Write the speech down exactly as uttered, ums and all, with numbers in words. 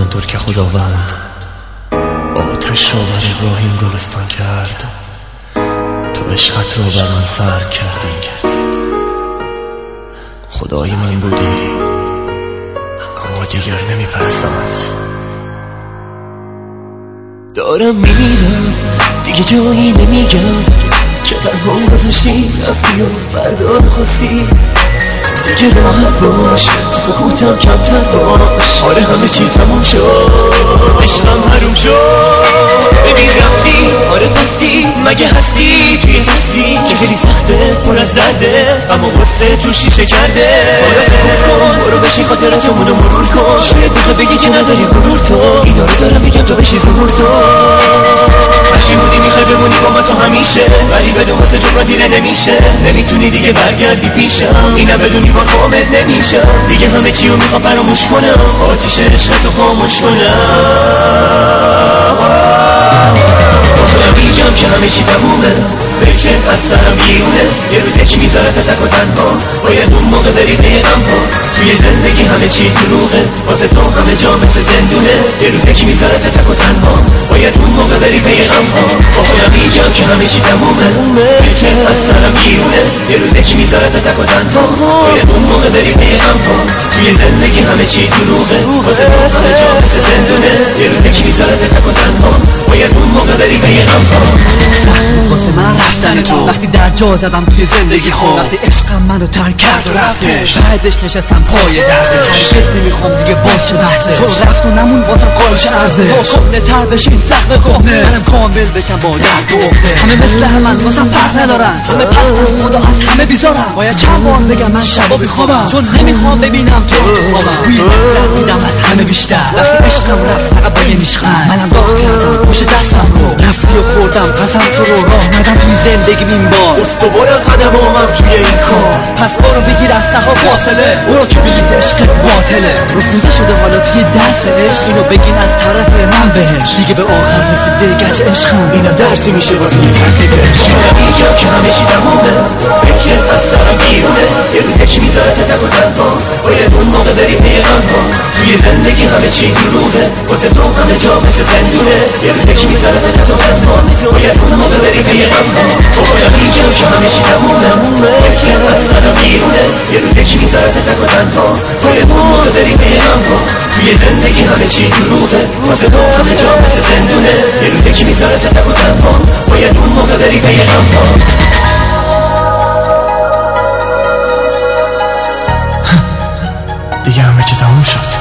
همانطور که خداوند آتش را بر ابراهیم گلستان کرد، تو عشقت را بر من سرد کردی. خدای من بودی اما دیگر نمی پرستمت. دارم میرم دیگه جایی نمیگم که تنها گذاشتی رفتی و فردا خواستی. دیگه راحت باش تو سکوتم کمتر باش. آره همه چی تموم شد، عشقم حروم شد. ببین رفتی آره پستی مگه هستی توی هستی که خیلی سخته پر از درده اما قصه تو شیشه کرده. حالا سکوت کن برو بشین خاطراتمونو مرور کن. شاید بخوای بگی که نداری غرور تو، اینا رو دارم میگم تو بشی ظهور تو. هرچی بودی میخوای بمونی با من تو همیشه، ولی بدون واسه جبران دیره نمیشه. نمیتونی دیگه برگردی پیشم، اینم بدونی بار خامت نمیشم. دیگه همه چی رو میخوام فراموش کنم، آتیش عشقتو خاموش کنم. بازم میگم که همه چی تمومه، فکرت از سرم بیرونه. یه روز یکی میذاره تا تک و تنها، باید اون موقع بری پی غمها. توی زندگی همه چی دروغه، واسه تو همه جا مثل زندونه. یه روز یکی میذاره تا تک و تنها، باید اون موقع بری پی غمها. با خودم میگم که همه چی تمومه، فکرت از سرم بیرونه. یه روز یکی میذاره تا تک و تنها، باید اون موقع بری پی غمها. توی زندگی همه چی دروغه، واسه تو همه جا مثل زندونه. یه روز یکی میذاره تا تک و تنها، باید اون موقع بری پی غمها. واسه من رفتن تو وقتی در جا زدم توی زندگی خود، وقتی عشقم منو ترک کرد و رفتش، بعدش نشستم پای درده. هرگز نمیخوام دیگه باز شه بحثه، چون رفت و نمون واسم قایش ارزش. کهنه تر بشین سقف کهنه، منم کامل بشم با درد و عقده. همه مثل همن واسم فرق ندارن، همه پستن خدا از همه بیزارن. باید چند بار بگم من شبا بیخوابم، چون نمیخوام ببینم تو رو تو خوابم. بوی دست میدم از همه بیشتر، وقتی عشقم رفت فقط با یه نیشخند. منم داغ کردم پشت دستم رو، رفتی و خوردم قسم تو رو راه ندم توی زندگی این بار. استوار قدمامم توی این کار، پس برو بگیر از ته فاصله، برو که بلیط عشقت باطله. رفوزه شده حالا توی درس عشق، اینو بگین از طرف من بهش. دیگه به آخر رسیده گچ عشقم، اینم درسی میشه واسه یه ترتیب عشق. میگم که همه چی تمومه، فکرت از سرم بیرونه. یه روز یکی میذاره تا تک و تنها، باید اون موقع بری پی غمها. توی زندگی همه چی دروغه، واسه تو همه جا مثل زندونه. یه روز یکی میذاره تا تک و تنها، باید اون موقع بری پی غمها. با خودم میگم که همه چی تمومه، فکرت از سرم بیرونه. یه روز یکی میذاره تا تک و تنها، باید اون موقع بری پی غمها. توی زندگی همه چی دروغه، واسه تو همه جا مثل زندونه. یه روز یکی میذاره تا تک و تنها، باید اون موقع بری پی غمها. دیگه همه چی تموم شد.